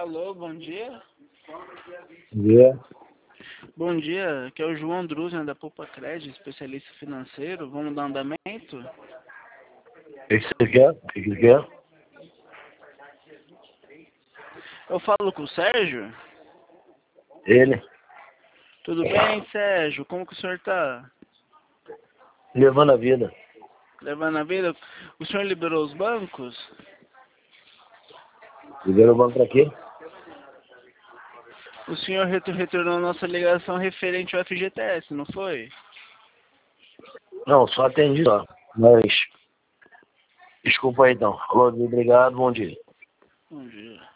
Alô, bom dia. Bom dia. Bom dia, aqui é o João Druzner da Poupa Crédito, especialista financeiro. Vamos dar andamento? O que você quer? O que você quer? Eu falo com o Sérgio? Ele. Tudo bem, Sérgio? Como que o senhor tá? Levando a vida. Levando a vida? O senhor liberou os bancos? Ligaram o banco pra quê? O senhor retornou nossa ligação referente ao FGTS, não foi? Não, só atendi só. Mas, desculpa aí então. Falou, obrigado, bom dia. Bom dia.